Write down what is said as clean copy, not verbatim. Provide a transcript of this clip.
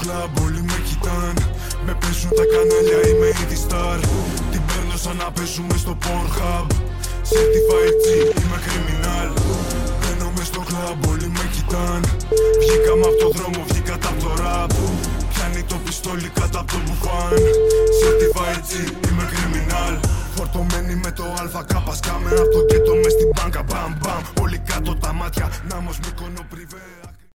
κλαμπ, όλοι με κοιτάν. Με παίζουν τα κανάλια, είμαι ήδη star. Την παίρνω σαν να παίζουμε στο Pornhub. Certified G, είμαι criminal. Μπαίνω μες στο κλαμπ, όλοι με κοιτάν. Βγήκαμε απ' το δρόμο, βγήκα απ' το rap. Πιάνει το πιστόλι κάτω απ' το μπουφάν. Certified G, είμαι criminal. Φορτωμένοι με το ΑΚ, σκάμε απ' το γκέτο μες στην μπάνκα. Μπαμ μπαμ, όλοι κάτω τα μάτια. Νάμος Μύκονο Πριβέ.